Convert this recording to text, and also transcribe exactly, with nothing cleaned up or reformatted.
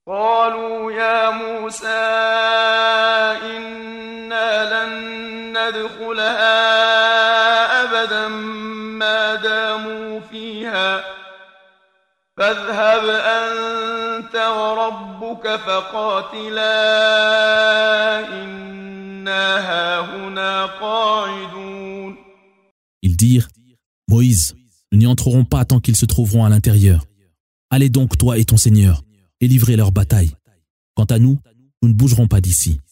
قالوا يا موسى إنا لن ندخلها أبدا ما داموا فيها فاذهب أنت وربك فقاتلا إنا هاهنا قاعدون. Ils dirent, Moïse, nous n'y entrerons pas tant qu'ils se trouveront à l'intérieur. Allez donc toi et ton Seigneur et livrez leur bataille. Quant à nous, nous ne bougerons pas d'ici.